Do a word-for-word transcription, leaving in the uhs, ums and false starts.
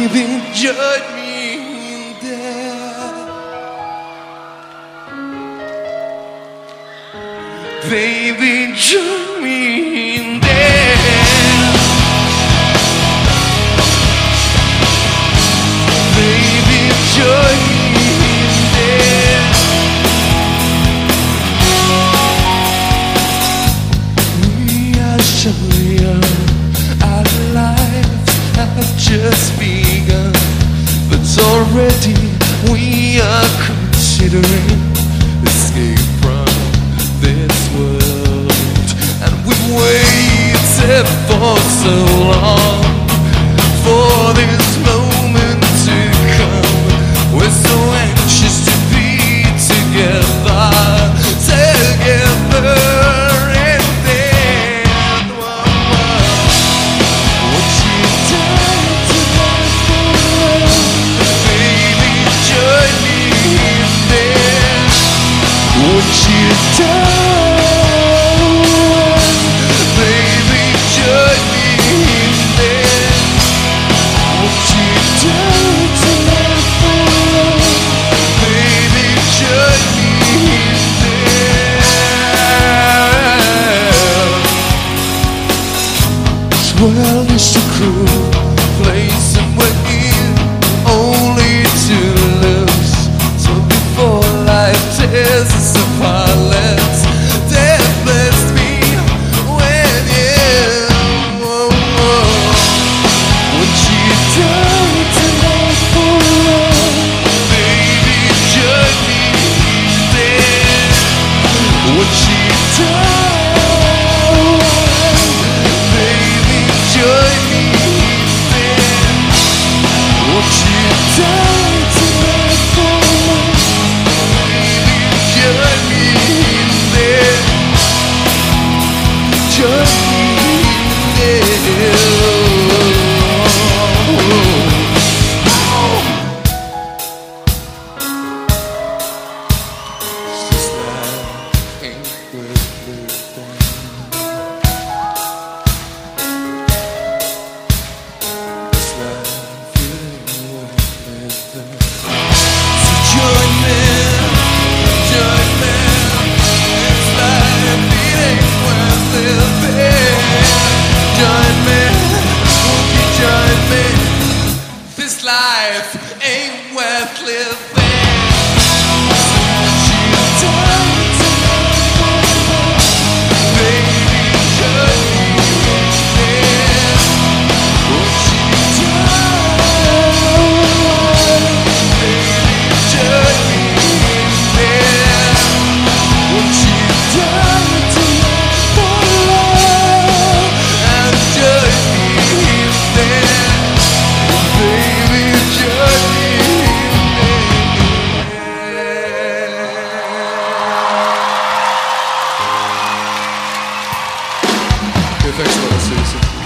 Baby, join me there. Baby, join me there. Baby, join me there. We are so young, our lives have just begun, but already we are considering escape from this world. And we've waited for so long for this moment to come. We're so anxious to be together, together. And then, whoa, whoa, would you die tonight for love? Baby, join me there. Would you die? Baby, join me there. Would you die tonight for love? Baby, join me there. This world is a cruel place, and we're in only to lose. So before life tears us apart, let's death bless me when you. Whoa, whoa. Would you die tonight for love? Baby, join me there. Would you die? Baby, join me there. Would you die tonight for love? Baby, join me there. Join me there. This life ain't worth living. This life ain't worth living. So join me, join me. This life it ain't worth living. Join me, won't you join me? This life ain't worth living. Would you die tonight for love? Baby, join me there. Would you die? Baby, join me there. Would you die tonight for love? And join me there. Baby, join me there. Okay, thanks a lot, Susan.